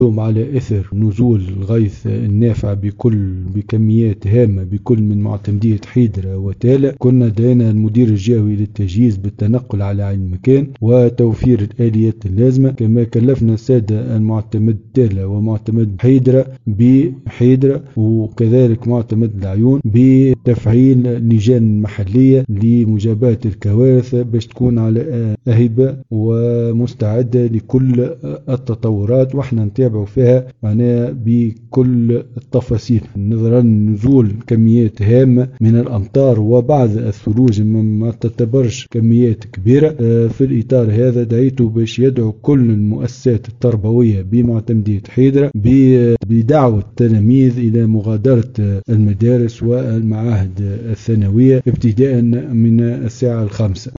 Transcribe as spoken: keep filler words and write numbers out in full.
اليوم على إثر نزول الغيث النافع بكل بكميات هامة بكل من معتمدية حيدرة وتالة، كنا دعينا المدير الجهوي للتجهيز بالتنقل على عين المكان وتوفير الآليات اللازمة، كما كلفنا السادة المعتمد تالة ومعتمد حيدرة بحيدرة وكذلك معتمد العيون بتفعيل لجان محلية لمجابهة الكوارث باش تكون على أهبة ومستعدة لكل التطورات، واحنا نتابعوا فيها معناها بكل التفاصيل نظرا لنزول كميات هامة من الأمطار وبعض الثلوج ما تعتبرش كميات كبيرة. في الإطار هذا دعيته باش يدعو كل المؤسسات التربوية بمعتمدية حيدرة بدعوة التلاميذ إلى مغادرة المدارس والمعاهد الثانوية ابتداء من الساعة الخامسة.